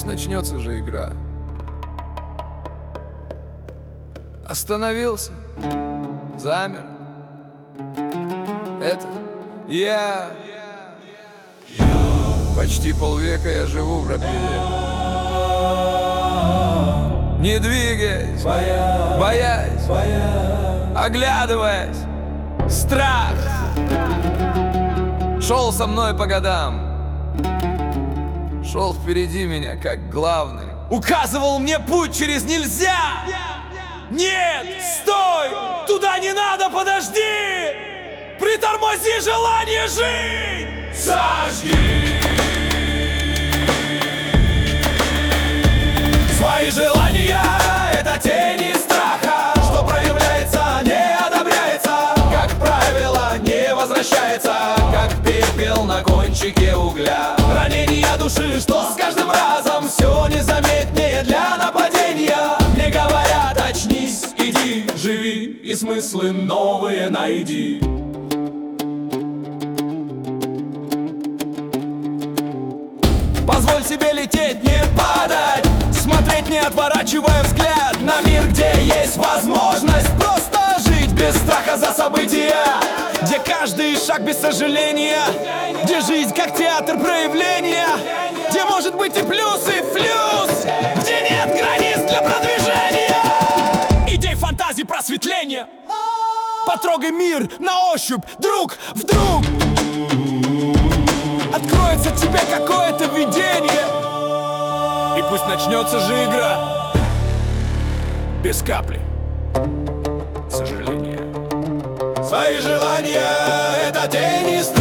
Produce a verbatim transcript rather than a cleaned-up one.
начнется же игра. Остановился, замер. Это я. Почти полвека я живу в рабе. Не двигаясь, боясь, оглядываясь, страх шел со мной по годам. Шел впереди меня, как главный. Указывал мне путь через нельзя. Нет, стой! Туда не надо, подожди! Притормози желание жить! Сожги свои желания, это тени страха, что проявляется, не одобряется, как правило, не возвращается, как пепел на кончике угля. Ранение души, что с каждым разом все незаметнее для нападения. Мне говорят, очнись, иди, живи и смыслы новые найди. Позволь себе лететь, не падать, смотреть, не отворачивая взгляд на мир, где есть возможность просто жить без страха за события, где каждый шаг без сожаления, где жизнь как театр проявления, где может быть и плюс, и флюс, где нет границ для продвижения. Идей, фантазий, просветления. Потрогай мир на ощупь, друг, вдруг откроется тебе какое-то видение, и пусть начнется же игра без капли сожаления. Свои желания — это тени страха.